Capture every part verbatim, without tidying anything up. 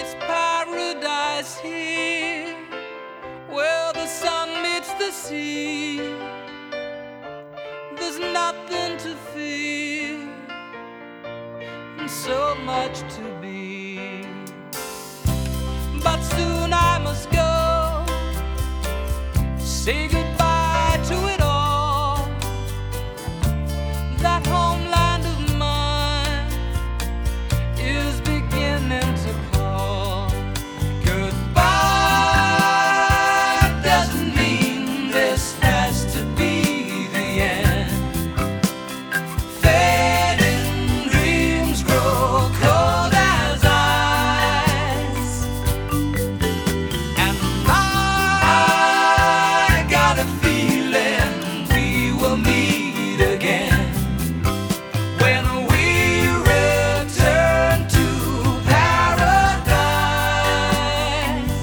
It's paradise here, where the sun meets the sea. There's nothing to fear, and so much to be. But soon I must go, say goodbye to it all. That homeland of mine is beginning to call. Goodbye doesn't mean this has to be the end. Fading dreams grow cold as ice, and I got a feeling we will meet again. When we return to paradise,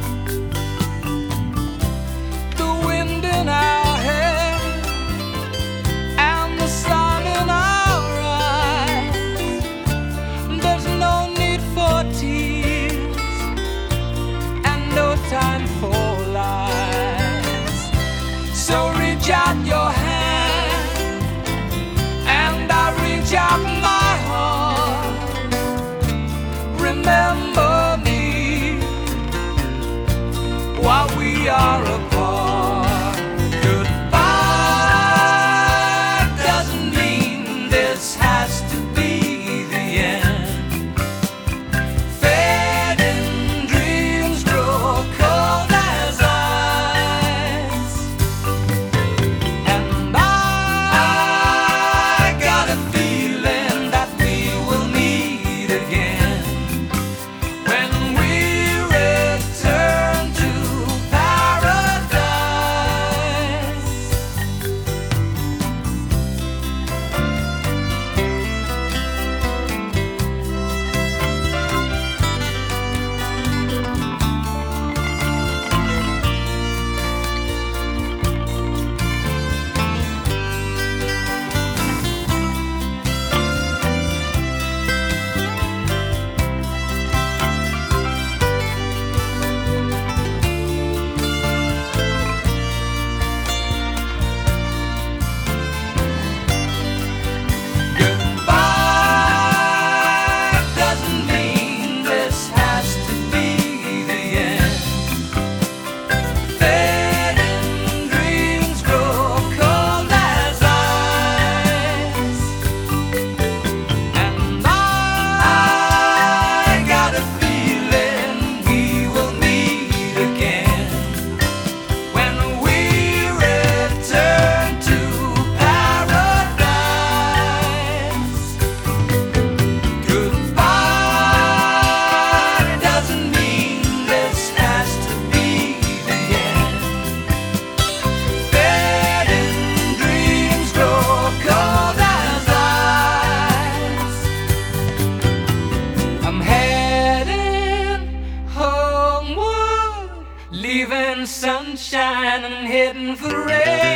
the wind in our hair and the sun in our eyes. There's no need for tears and no time for lies. So reach out your hand and I reach out my heart. Remember me while we are apart. Goodbye doesn't mean this has to be the end. Fading dreams grow cold as ice, and I got a feeling that we will meet again. When we return to paradise. Goodbye doesn't mean this has to be the end. Fading dreams grow cold as ice, and I got a feeling we will meet again. When we return to paradise. Goodbye doesn't mean this has to be the end. Fading dreams grow cold as ice. I'm heading homeward, leaving sunshine and heading for rain.